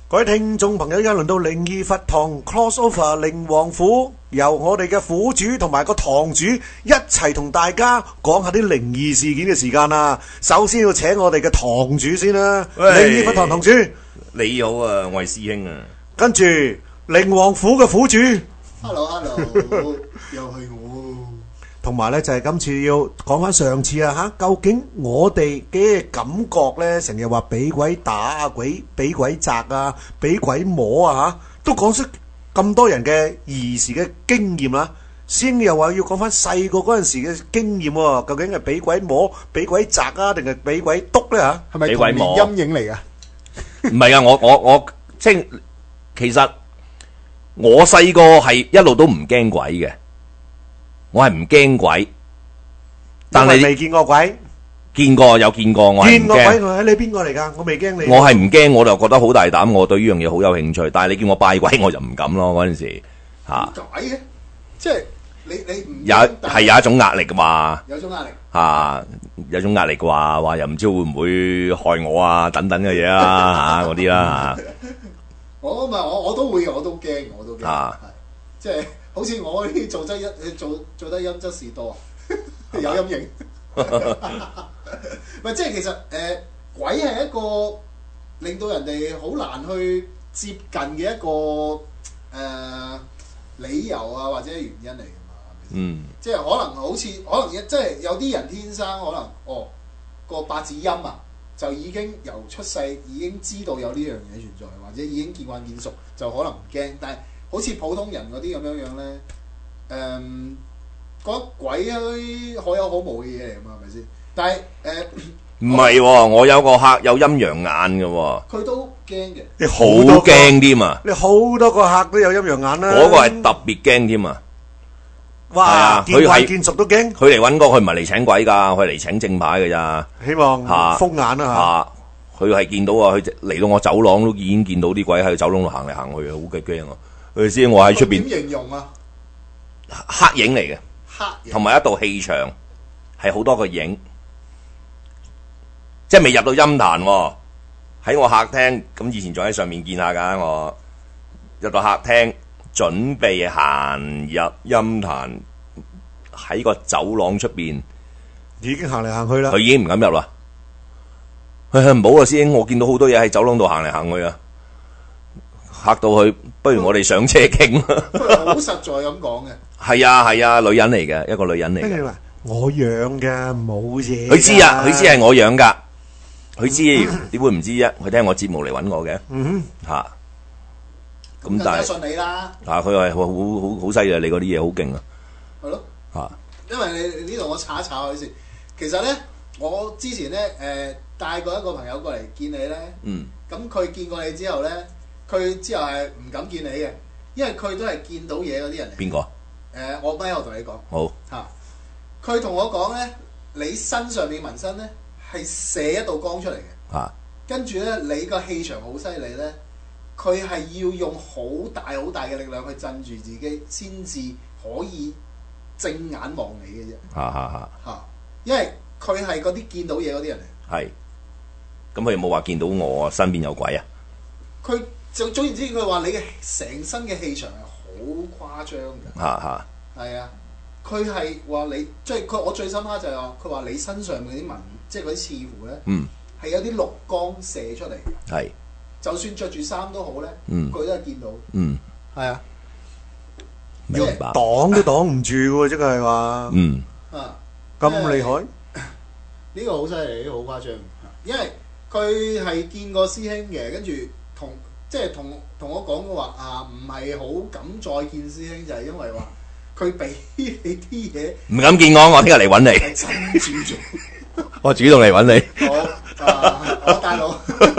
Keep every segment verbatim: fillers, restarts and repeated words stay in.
各位聽眾朋友，而家輪到靈異佛堂 crossover 靈王府，由我哋嘅府主同埋個堂主一齊同大家講下啲靈異事件嘅時間啦。首先要請我哋嘅堂主先啦，靈異佛堂堂主。 你好啊，我係師兄啊。 跟住靈王府嘅府主 ，hello hello，又係我。 同埋咧就係今次要講翻上次啊吓，究竟我哋嘅感覺咧，成日話俾鬼打啊，鬼俾鬼砸啊，俾鬼摸啊吓，都講出咁多人嘅兒時嘅經驗啦。師兄又話要講翻細個嗰陣時嘅經驗喎，究竟係俾鬼摸、俾鬼砸啊，定係俾鬼督咧吓？ 係咪童年陰影嚟噶？ 唔係啊，我我我即係其實我細個係一路都唔驚鬼嘅。我係唔驚鬼，但係未見過鬼， 見過有見過，我係唔驚。見過鬼， 我你邊個嚟㗎？我未驚你。 我係唔驚，我就覺得好大膽，我對呢樣嘢好有興趣。但係你叫我拜鬼，我就唔敢咯。嗰陣時嚇。 點解嘅？即係你你唔有係有一種壓力㗎嘛？ 有種壓力嚇，有種壓力嘅話，話又唔知會唔會害我啊等等嘅嘢啦嚇嗰啲啦嚇。 我唔係我我都會，我都驚，我都驚。 啊， 即係。好似我呢啲做得陰做做得陰則事多，有陰影。唔係即係其實誒、呃、鬼係一個令到人哋好難去接近嘅一個誒、呃、理由啊，或者原因嚟㗎嘛。 嗯。即係可能好似可能即係有啲人天生可能哦個八字陰啊，就已經由出世已經知道有呢樣嘢存在，或者已經見慣見熟，就可能唔驚，但係。好似普通人嗰啲咁樣樣咧，誒、嗯，覺得鬼可有可無嘅嘢嚟㗎嘛，係咪先？但係誒， 唔係喎，我有個客有陰陽眼嘅喎， 佢都驚嘅， 你好驚添啊！ 你好多個客都有陰陽眼啦， 嗰個係特別驚添啊！ 哇，見怪見熟都驚。 佢嚟揾我，佢唔係嚟請鬼㗎，佢係嚟請正牌㗎咋。 希望封眼啦嚇！佢係見到啊，佢嚟到我走廊都已經見到啲鬼喺走廊度行嚟行去，好鬼驚啊！佢知我喺出邊點形容啊？ 黑影嚟嘅， 黑影同埋一道氣場，係好多個影，即係未入到陰壇喎。喺我客廳咁，以前仲喺上面見下㗎。我入到客廳，準備行入陰壇，喺個走廊出邊已經行嚟行去啦。 佢已經唔敢入啦。唔好啊，師兄，我見到好多嘢喺走廊度行嚟行去啊！嚇到佢，不如我哋上車傾。 好實在咁講嘅。 係啊係啊，女人嚟嘅，一個女人嚟嘅。 跟住話我養嘅冇嘢。 佢知啊，佢知係我養㗎，佢知點會唔知啫？佢聽我節目嚟揾我嘅。 嗯哼。嚇。 咁但係信你啦。 啊，佢係好好好犀利，你嗰啲嘢好勁啊。 係咯。 嚇。 因為你呢度我查一查佢先。其實咧，我之前咧誒帶過一個朋友過嚟見你咧。 嗯。咁佢見過你之後咧。佢之後係唔敢見你嘅，因為佢都係見到嘢嗰啲人嚟。邊個？誒、呃，我咪我同你講。好嚇。佢同、啊、我講咧，你身上面紋身咧係射一道光出嚟嘅。嚇、啊。跟住咧，你個氣場好犀利咧，佢係要用好大好大嘅力量去鎮住自己，先至可以正眼望你嘅啫。嚇嚇嚇。嚇，因為佢係嗰啲見到嘢嗰啲人嚟。係。咁佢有冇話見到我身邊有鬼啊？佢。就總言之，佢話你嘅成身嘅氣場係好誇張嘅。嚇嚇。係啊，佢係話你，即係佢我最深刻就係話，佢話你身上面啲紋，即係嗰啲刺符咧，嗯，係有啲綠光射出嚟。係。就算着住衫都好咧，嗯，佢都係見到。嗯。係啊。明白。 擋都擋唔住喎，即係話。 嗯。 啊。 咁厲害？ 呢個好犀利，呢個好誇張。因為佢係見過師兄嘅，跟住同。即係同同我講嘅話啊，唔係好敢再見師兄，就係、是、因為話佢俾你啲嘢，唔敢見我，我聽日嚟揾你。鎮住咗， 我主動嚟揾你。 好啊，我大佬，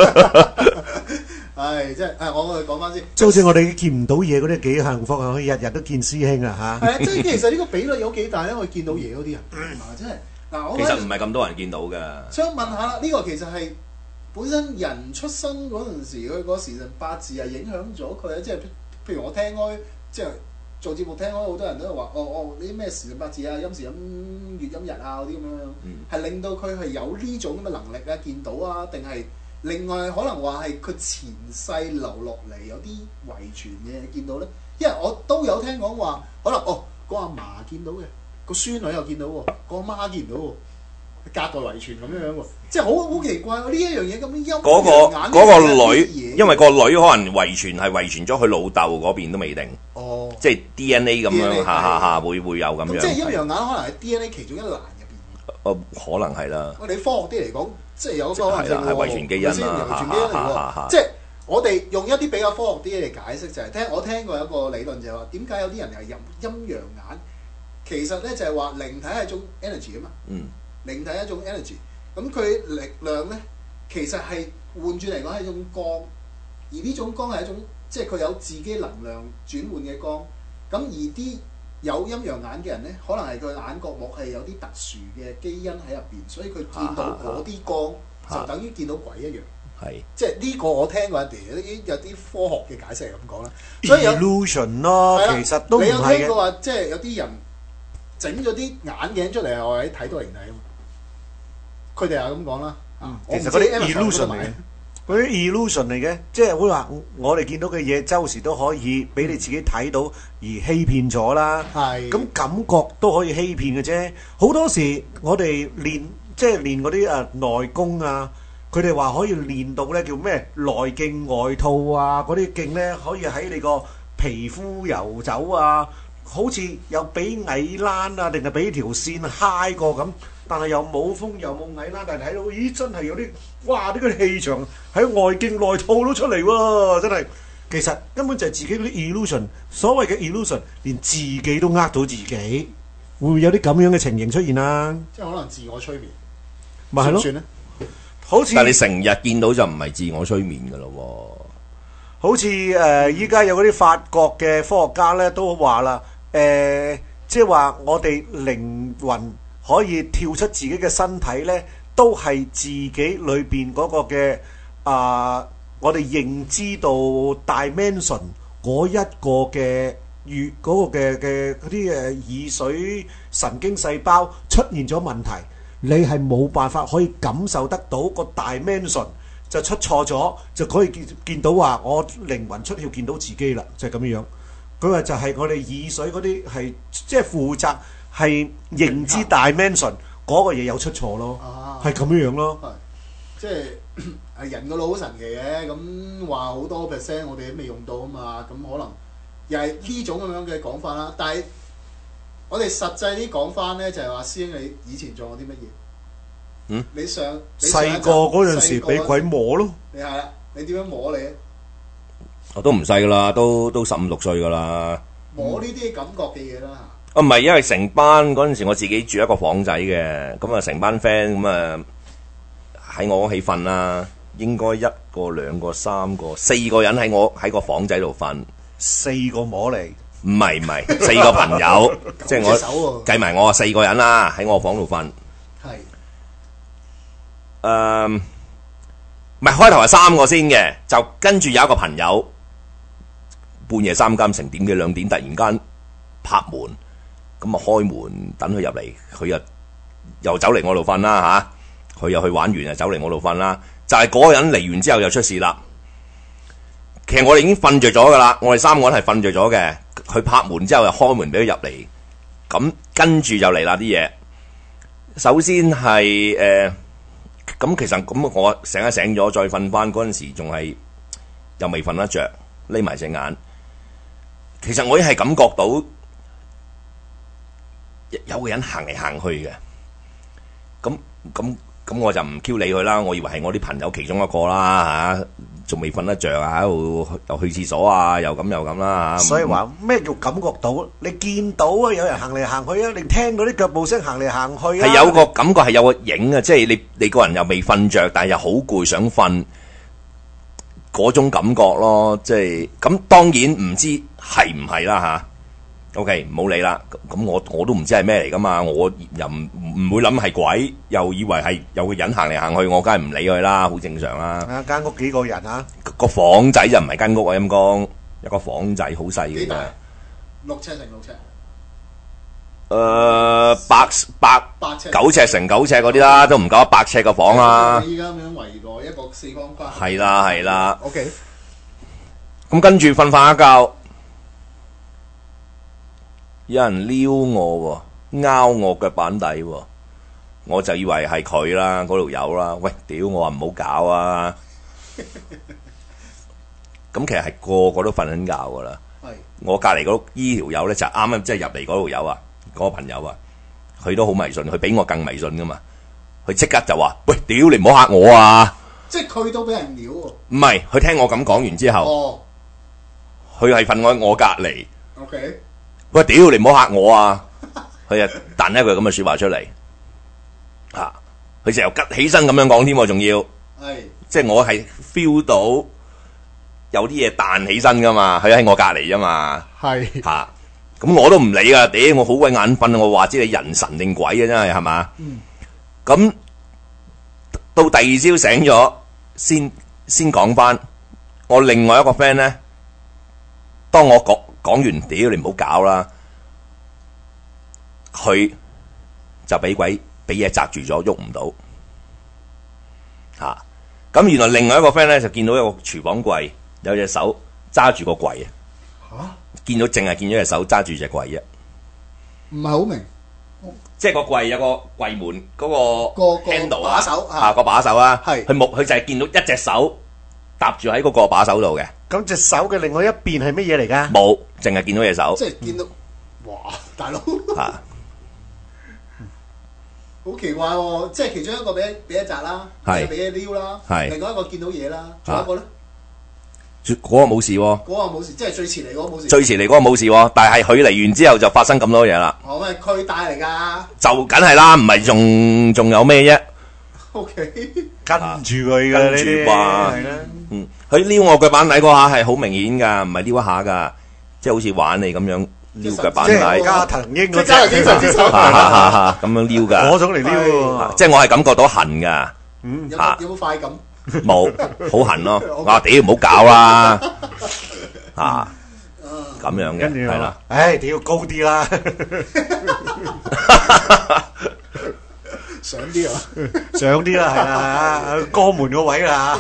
係即係誒，我講翻先。 即係好似我哋見唔到嘢嗰啲幾幸福啊！可以日日都見師兄啊嚇。 係啊，即係其實呢個比率有幾大咧？我見到嘢嗰啲人啊，真係嗱，我其實唔係咁多人見到嘅。 想問下啦，呢、這個其實係。本身人出生嗰陣時，佢嗰時辰八字係影響咗佢啊！即係譬如我聽開，即係做節目聽開，好多人都話：哦哦，呢啲咩時辰八字啊、陰時陰月陰日啊嗰啲咁樣樣，係、嗯、令到佢係有呢種咁嘅能力啊，見到啊，定係另外可能話係佢前世留落嚟有啲遺傳嘅見到咧，因為我都有聽講話，可能哦個阿嫲見到嘅，個孫女又見到喎，個阿媽見唔到喎。隔代遺傳咁樣樣喎，即係好好奇怪喎！呢一樣嘢咁樣陰嗰個嗰個女，因為個女可能遺傳係遺傳咗佢老豆嗰邊都未定。哦，即係 D N A 咁樣，下下下會會有咁樣。 即係陰陽眼可能係 D N A 其中一欄入邊。 哦，可能係啦。 我哋科學啲嚟講，即係有個可能性喎。 係遺傳基因啦， 遺傳基因嚟喎。即係我哋用一啲比較科學啲嚟解釋，就係聽我聽過一個理論就係話，點解有啲人係入陰陽眼？其實咧就係話靈體係一種 energy 啊嘛。嗯。靈體係一種 energy，咁佢力量咧，其實係換轉嚟講係一種光，而呢種光係一種即係佢有自己能量轉換嘅光。咁而啲有陰陽眼嘅人咧，可能係佢眼角膜係有啲特殊嘅基因喺入邊，所以佢見到嗰啲光就等於見到鬼一樣。係，即係呢個我聽過一啲有啲科學嘅解釋係咁講啦。所以有 illusion 咯，其實都唔係嘅。 你有聽過話，即係有啲人整咗啲眼鏡出嚟係為睇到靈體啊嘛？佢哋係咁講啦， 嗯、其實嗰啲 illusion 嚟嘅，嗰啲 illusion 嚟嘅，即係會話我哋見到嘅嘢，周時都可以俾你自己睇到而欺騙咗啦。係，咁感覺都可以欺騙嘅啫。好多時我哋練即係練嗰啲誒內功啊，佢哋話可以練到咧叫咩內勁外吐啊，嗰啲勁咧可以喺你個皮膚游走啊，好似又俾蟻躝啊，定係俾條線揩過咁。但係又冇風又冇蟻啦，但係睇到，咦真係有啲，哇！呢個氣場喺外境內吐到出嚟喎，真係。其實根本就係自己嗰啲 illusion，所謂嘅 illusion，連自己都呃到自己，會唔會有啲咁樣嘅情形出現啊？ 即係可能自我催眠， 咪係咯？ 算咧， 好似但係你成日見到就唔係自我催眠㗎咯喎。好似誒，依家有嗰啲法國嘅科學家咧都話啦，誒，即係話我哋靈魂可以跳出自己嘅身體咧，都係自己裏邊嗰個嘅啊、呃，我哋認知到 dimension 嗰一個嘅月嗰個嘅嘅嗰啲誒耳水神經細胞出現咗問題，你係冇辦法可以感受得到個 dimension 就出錯咗，就可以見見到話我靈魂出竅見到自己啦，就係、是、咁樣樣。佢話就係我哋耳水嗰啲係即係負責。係認知 dimension 嗰個嘢有出錯咯，係咁樣樣咯。 即係係人個腦好神奇嘅，咁話好多 percent 我哋都未用到啊嘛，咁可能又係呢種咁樣嘅講法啦。但係我哋實際啲講翻咧，就係話師兄你以前做過啲乜嘢？嗯，你上細個嗰陣時俾鬼摸咯。 你係啦，你點樣摸你啊？ 我都唔細噶啦，都都十五六歲噶啦。 摸呢啲感覺嘅嘢啦。 啊，唔係，因為成班嗰陣時我自己住一個房仔嘅，咁啊成班 friend 咁啊喺我屋企瞓啦，應該一個、兩個、三個、四個人喺我喺個房仔度瞓， 四個摸嚟， 唔係唔係，四個朋友，即係我計埋我啊四個人啦，喺我房度瞓。係，誒，唔係開頭係三個先嘅，就跟住有一個朋友半夜三更成點幾兩點突然間拍門。咁啊開門等佢入嚟，佢又又走嚟我度瞓啦嚇，佢又去玩完啊走嚟我度瞓啦，就係、是、嗰個人嚟完之後就出事啦。其實我哋已經瞓着咗噶啦，我哋三個人係瞓着咗嘅。佢拍門之後又開門俾佢入嚟，咁跟住就嚟啦啲嘢。首先係誒，咁、呃、其實咁我醒一醒咗再瞓翻嗰陣時，仲係又未瞓得着，匿埋隻眼。其實我已經係感覺到。有個人行嚟行去嘅，咁咁咁我就唔 Q 理佢啦。我以為係我啲朋友其中一個啦嚇，仲未瞓得着啊，喺度又去廁所啊，又咁又咁啦嚇。 所以話咩叫感覺到？你見到啊，有人行嚟行去啊，你聽到啲腳步聲行嚟行去啊。 係有個感覺係有個影啊，即係你你個人又未瞓着，但係又好攰想瞓嗰種感覺咯。即係咁，當然唔知係唔係啦嚇。O.K. 唔好理啦，咁我我都唔知係咩嚟噶嘛，我又唔唔會諗係鬼，又以為係有個人行嚟行去，我梗係唔理佢啦，好正常啦。 啊，間屋幾個人啊？ 個房仔就唔係間屋啊，陰公，一個房仔好細嘅。 幾大？六尺定六尺？ 誒百百九尺乘九尺嗰啲啦，都唔夠一百尺嘅房啦。 依家咁樣圍內一個四方框。 係啦係啦。 OK。 咁跟住瞓瞓一覺，有人撩我喎，拗我腳板底喎，我就以為係佢啦，嗰條友啦。喂，屌！我話唔好搞啊！咁其實係個個都瞓緊覺噶啦。我隔離嗰依條友咧就啱啱即係入嚟嗰條友啊，嗰、嗰個朋友啊，佢都好迷信，佢比我更迷信噶嘛。佢即刻就話：喂，屌你唔好嚇我啊！ 即係佢都俾人撩喎。 唔係，佢聽我咁講完之後，佢係瞓喺我隔離。 OK。 喂，屌你唔好嚇我啊！佢就彈一句咁嘅説話出嚟。嚇、啊！佢成日吉起身咁樣講添喎，仲要。係。即係我係 feel 到。有啲嘢彈起身噶嘛，佢喺我隔離啫嘛，係嚇，咁我都唔理噶，屌我好鬼眼瞓，我話知你人神定鬼嘅真係係嘛？咁、嗯、到第二朝醒咗，先先講翻我另外一個 friend 咧，當我講講完，屌你唔好搞啦，佢就俾鬼俾嘢擲住咗，喐唔到嚇。咁、啊、原來另外一個 friend 咧就見到一個廚房櫃。有隻手揸住個櫃啊！見到淨係見咗隻手揸住隻櫃啫， 唔係好明。 即係個櫃有個櫃門嗰個 handle 把手啊，個把手啊，係佢冇，佢就係見到一隻手搭住喺嗰個把手度嘅。 咁隻手嘅另外一邊係乜嘢嚟㗎？ 冇，淨係見到隻手。 即係見到，哇！大佬嚇，好奇怪喎！即係其中一個俾俾一擲啦，係俾一撩啦，係另外一個見到嘢啦，仲有一個咧。 嗰個冇事喎， 嗰個冇事，即係最遲嚟嗰個冇事。 最遲嚟嗰個冇事喎，但係佢嚟完之後就發生咁多嘢啦。 哦，咪佢帶嚟㗎？ 就梗係啦，唔係仲仲有咩啫 ？O K， 跟住佢嘅， 跟住啩，係啦。嗯，佢撩我腳板底嗰下係好明顯㗎，唔係撩一下㗎，即係好似玩你咁樣撩腳板底。 即係加藤鷹嗰隻， 加藤鷹神之手， 咁樣撩㗎。 嗰種嚟撩喎， 即係我係感覺到痕㗎。 嗯，有冇有冇快感？ 冇，好痕咯！我話屌唔好搞啦，啊咁樣嘅，係啦， 唉屌高啲啦， 上啲啊， 上啲啦，係啦，肛門個位啦。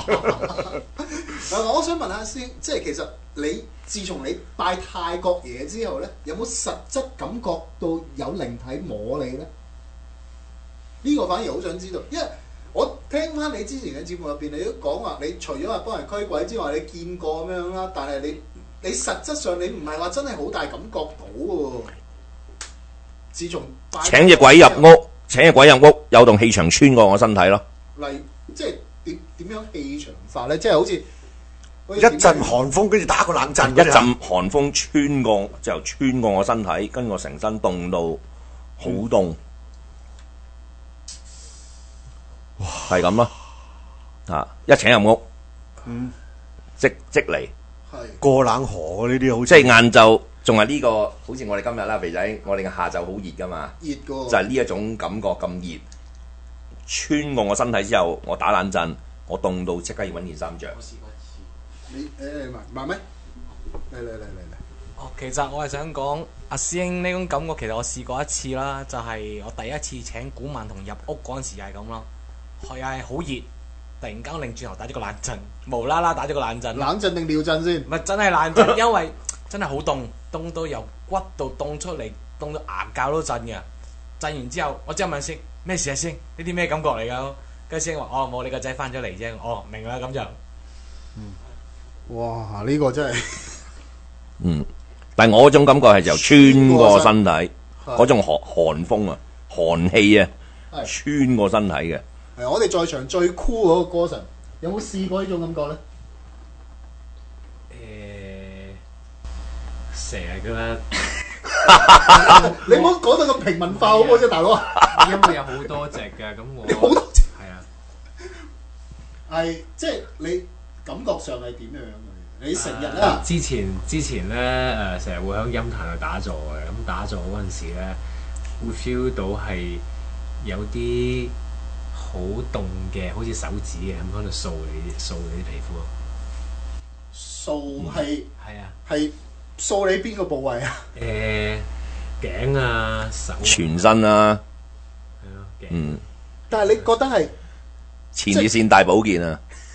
我想問下先，即係其實你自從你拜泰國爺之後咧，有冇實質感覺到有靈體摸你咧？呢個反而好想知道，因為我聽翻你之前嘅節目入邊，你都講話，你除咗話幫人驅鬼之外，你見過咁樣啦。但係你你實質上你唔係話真係好大感覺到喎。自從請隻鬼入屋，請隻鬼入屋，有棟氣場穿過我身體咯。 例即係點點樣氣場法咧？即係好似一陣寒風，跟住打個冷震， 一陣寒風穿過就穿過我身體，跟住我成身凍到好凍。係咁咯，啊！一請入屋，嗯，即即嚟， 係過冷河呢啲好， 即係晏晝仲係呢個，好似我哋今日啦，肥仔，我哋嘅下晝好熱噶嘛， 熱噶， 就係呢一種感覺咁熱，穿過我身體之後，我打冷震，我凍到即刻要揾件衫着。 我試過一次，你誒慢慢咩？嚟嚟嚟嚟嚟。 哦，其實我係想講阿師兄呢種感覺，其實我試過一次啦，就係、是、我第一次請古曼童入屋嗰陣時又係咁咯。佢又係好熱，突然間擰轉頭打咗個冷震，無啦啦打咗個冷震。 冷震定尿震先？ 唔係真係冷震，因為真係好凍，凍到由骨度凍出嚟，凍到牙膠都震嘅。震完之後，我即刻問師兄咩事啊？師兄呢啲咩感覺嚟㗎？跟住師兄話：哦，冇，你個仔翻咗嚟啫。哦，明啦，咁就。 嗯。哇！呢、這個真係。 嗯，但係我嗰種感覺係由穿過身體，嗰種寒寒風啊，寒氣啊，穿過身體嘅。 係我哋在場最酷嗰個歌神，有冇試過呢種感覺咧？ 誒、呃，成日㗎啦。 你唔好講到咁平民化好唔好啫，大佬啊！ 因為有好多隻㗎，咁我好多隻係啊， 係即係你感覺上係點樣嘅？你成日咧？ 之前之前咧誒，成日會喺陰壇度打坐嘅，咁打坐嗰陣時咧，會 feel 到係有啲好凍嘅，好似手指嘅咁喺度掃你掃你啲皮膚。 掃係係啊， 係掃你邊個部位啊？ 誒頸啊、手、 全身啊， 係咯，頸。 嗯。 但係你覺得係前列腺大保健啊？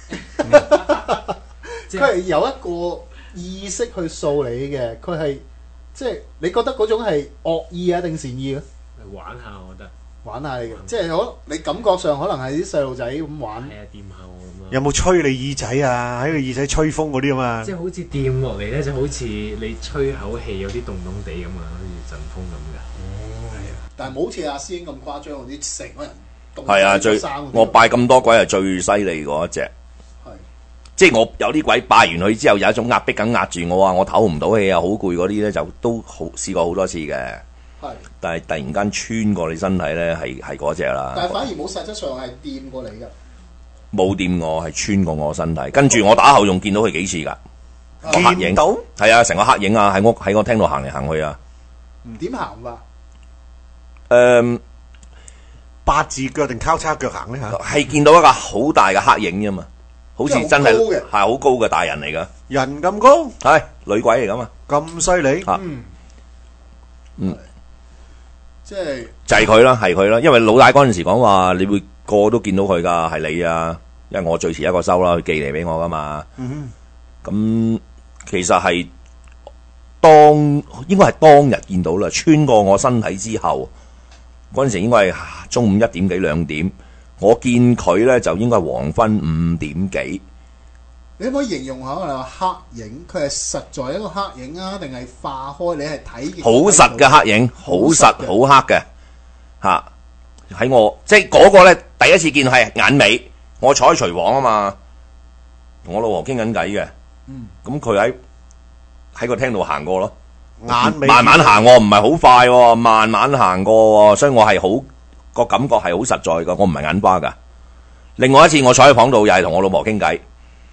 佢係有一個意識去掃你嘅，佢係即係你覺得嗰種係惡意啊定善意啊？ 玩下我覺得。 玩下你嘅，即係可你感覺上可能係啲細路仔咁玩。 係啊，掂下我咁咯。 有冇吹你耳仔啊？喺個耳仔吹風嗰啲啊嘛。 即係好似掂落嚟咧，就好似你吹口氣有啲凍凍地咁啊，好似陣風咁㗎。 哦，係啊，但係冇好似阿師兄咁誇張，啲成個人凍係啊，最我拜咁多鬼係最犀利嗰一隻。 係， 即係我有啲鬼拜完佢之後，有一種壓迫感壓住我啊，我唞唔到氣啊，好攰嗰啲咧就都好試過好多次嘅。係，但係突然間穿過你身體咧，係係嗰隻啦。 但係反而冇實質上係掂過你㗎。 冇掂我，係穿過我身體，跟住我打後仲見到佢幾次㗎。個黑影到係啊，成個黑影啊，喺我喺我廳度行嚟行去啊。 唔點行㗎？ 誒， 八字腳定交叉腳行咧嚇？ 係見到一個好大嘅黑影啫嘛，好似真係係好高嘅大人嚟㗎。 人咁高？ 係女鬼嚟㗎嘛？ 咁犀利？ 嗯嗯。 即係就係佢啦，係佢啦，因為老大嗰陣時講話，你會個個都見到佢噶，係你啊，因為我最遲一個收啦，佢寄嚟俾我噶嘛。 嗯哼，咁其實係當應該係當日見到啦，穿過我身體之後，嗰陣時應該係中午一點幾兩點，我見佢咧就應該係黃昏五點幾。 你可唔可以形容下你話黑影？佢係實在一個黑影啊，定係化開？你係睇見好實嘅黑影，好實好黑嘅嚇。喺我即係嗰個咧，第一次見係眼尾，我坐喺廚房啊嘛，同我老婆傾緊偈嘅。嗯，咁佢喺喺個廳度行過咯， 眼尾慢慢行喎，唔係好快喎，慢慢行過喎，所以我係好個感覺係好實在㗎，我唔係眼花㗎。另外一次我坐喺房度，又係同我老婆傾偈。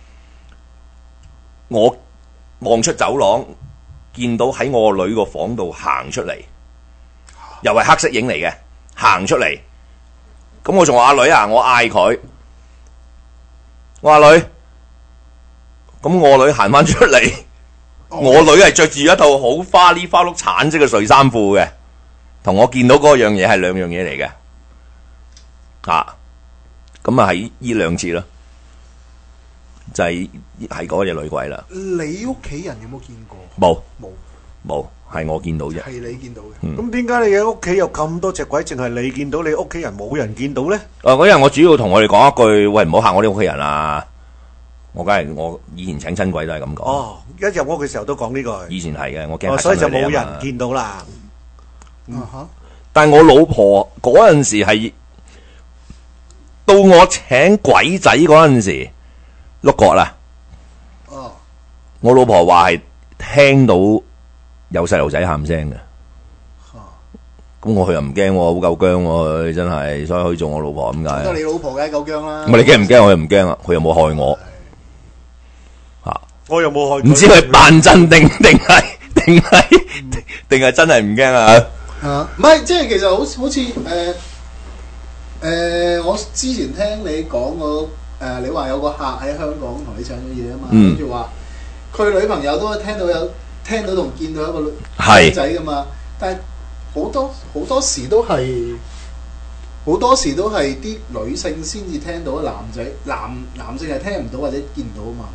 我望出走廊，見到喺我個女個房度行出嚟，又係黑色影嚟嘅，行出嚟。咁我仲話阿女啊，我嗌佢，我話女，咁我女行翻出嚟，哦、我女係着住一套好花哩花碌橙色嘅睡衫褲嘅，同我見到嗰樣嘢係兩樣嘢嚟嘅，啊，咁啊係呢兩次咯。就係係嗰隻女鬼啦。 你屋企人有冇見過？ 冇冇冇，係我見到啫。 係你見到嘅。 咁點解你嘅屋企有咁多隻鬼，淨係你見到，你屋企人冇人見到咧？ 誒，嗰日我主要同我哋講一句，喂，唔好嚇我啲屋企人啊！我梗係我以前請親鬼都係咁講。 哦，一入屋嘅時候都講呢句。 以前係嘅，我驚嚇親佢哋啊嘛。 所以就冇人見到啦。 嗯哼。 但係我老婆嗰陣時係到我請鬼仔嗰陣時。碌角啦！ 哦， 我老婆話係聽到有細路仔喊聲嘅，咁我佢又唔驚，好夠薑喎，真係，所以可以做我老婆咁解。 得你老婆梗係夠薑啦。 咁你驚唔驚？我又唔驚啊！佢又冇害我，吓， 我又冇害。 唔知佢扮真定定係定係定係真係唔驚啊？ 啊，唔係，即係其實好好似誒誒，我之前聽你講過。誒、呃，你話有個客喺香港同你請咗嘢啊嘛，跟住話佢女朋友都聽到有聽到同見到一個女仔噶嘛，但係好多好多時都係好多時都係啲女性先至聽到，男仔男男性係聽唔到或者見唔到啊嘛。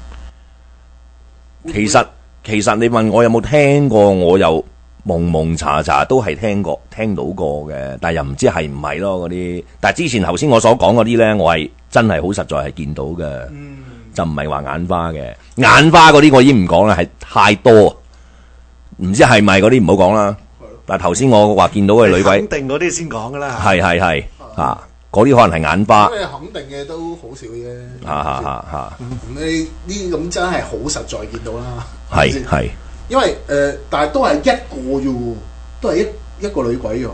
其實其實你問我有冇聽過，我又蒙蒙查查都係聽過聽到過嘅，但係又唔知係唔係咯嗰啲。但係之前頭先我所講嗰啲咧，我係。真係好實在係見到嘅，嗯、就唔係話眼花嘅。眼花嗰啲我已經唔講啦，係太多，唔知係咪嗰啲唔好講啦。但係頭先我話見到嘅女鬼， 肯定嗰啲先講噶啦。 係係係啊，嗰啲可能係眼花。 因為肯定嘅都好少啫。 嚇嚇嚇嚇！ 咁你呢啲咁真係好實在見到啦。 係係。 因為誒、呃，但係都係一個啫喎，都係一一個女鬼喎，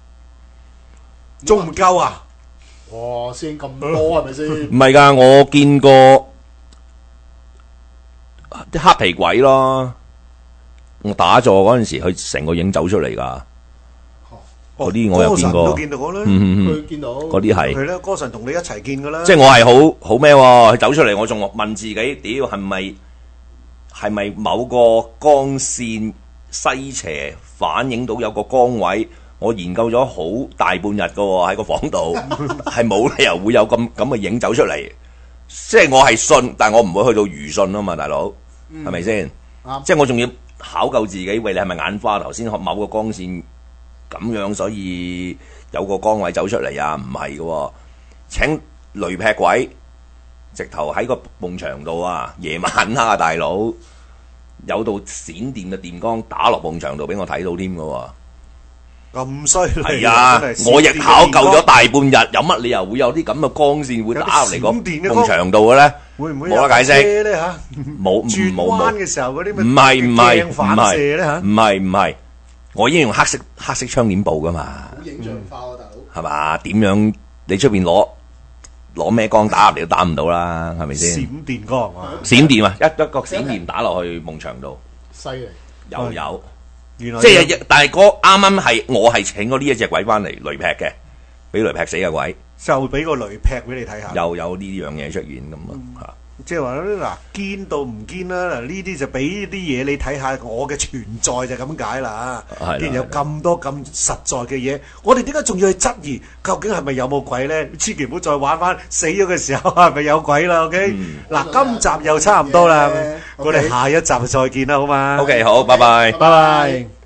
仲唔夠啊？ 哇！先咁多係咪先？ 唔係㗎，我見過啲黑皮鬼咯。我打坐嗰陣時，佢成個影走出嚟㗎。嗰啲我有見過。 歌神都見到我啦， 佢見到嗰啲係。 係啦，歌神同你一齊見㗎啦。 即係我係好好咩喎？佢走出嚟，我仲問自己：屌係咪係咪某個光線西斜反映到有個光位，我研究咗好大半日㗎喎喺個房度，係冇理由會有咁咁嘅影走出嚟。即係我係信，但係我唔會去到愚信啊嘛，大佬，係咪先？ 啱。 即係我仲要考究自己，喂，你係咪眼花？頭先某個光線咁樣，所以有個光位走出嚟啊？唔係嘅喎，請雷劈鬼，直頭喺個埲牆度啊！夜晚啊，大佬有道閃電嘅電光打落埲牆度俾我睇到添嘅喎。 咁犀利係啊！我亦考究咗大半日，有乜理由會有啲咁嘅光線會打入嚟個埲牆度嘅咧？ 會唔會冇得解釋咧嚇？ 冇轉冇冇彎嘅時候嗰啲唔係唔係鏡反射咧嚇？ 唔係唔係，我已經用黑色黑色窗簾布噶嘛。 好影像化喎，大佬。 係嘛？點樣你出邊攞攞咩光打入嚟都打唔到啦，係咪先？ 閃電光啊！ 閃電啊！一一個閃電打落去埲牆度， 犀利。 又有。 原來即係，但係嗰啱啱係我係請咗呢一隻鬼翻嚟雷劈嘅，俾雷劈死嘅鬼， 就俾個雷劈俾你睇下， 又有呢樣嘢出現咁啊！嚇， 即係話嗱堅到唔堅啦，嗱呢啲就俾啲嘢你睇下，我嘅存在就咁解啦。既然有咁多咁實在嘅嘢，我哋點解仲要去質疑究竟係咪有冇鬼咧？千祈唔好再玩翻死咗嘅時候係咪有鬼啦？OK，嗱今集又差唔多啦，我哋下一集再見啦，好嘛？ OK，好，拜拜， 拜拜。